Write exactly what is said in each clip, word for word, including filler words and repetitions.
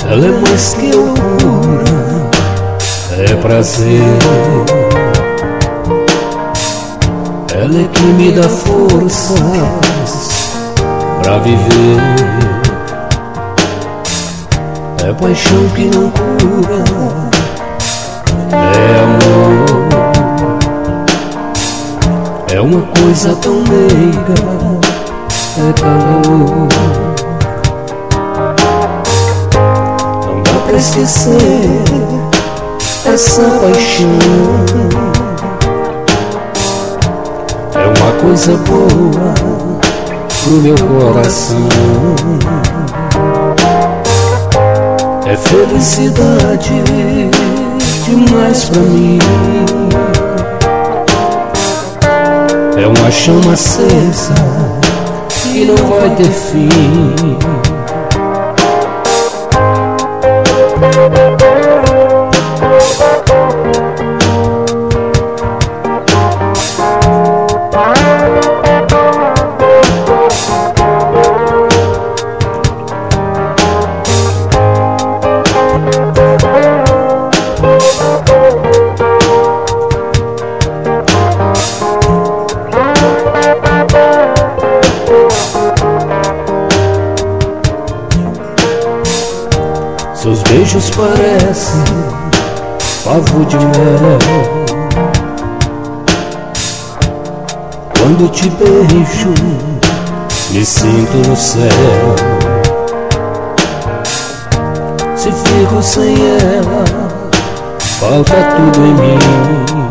Ela é mais que loucura, é prazer. Ela é que me dá forças pra viver. É paixão que não cura, é amor. É uma coisa tão meiga, é calor. Não dá pra esquecer essa paixão. É uma coisa boa pro meu coração. É felicidade demais pra mim. É uma chama acesa que não vai ter fim. Seus beijos parecem favo de mel. Quando te beijo, me sinto no céu. Se fico sem ela, falta tudo em mim.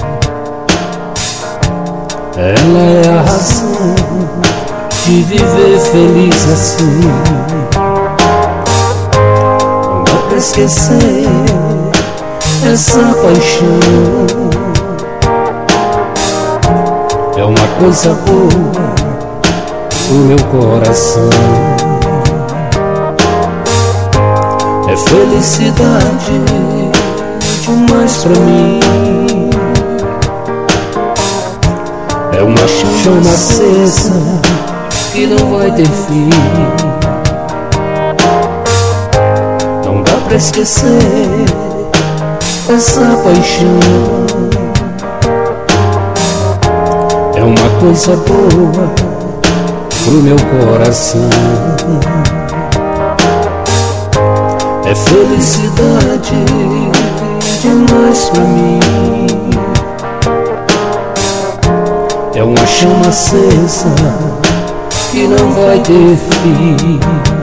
Ela é a razão de viver feliz assim. Não dá pra esquecer essa paixão. É uma coisa boa pro meu coração. É felicidade demais pra mim. É uma chama acesa que não vai ter fim. Não dá pra esquecer essa paixão. É uma coisa boa pro meu coração. É felicidade demais pra mim. É uma chama acesa que não vai ter fim.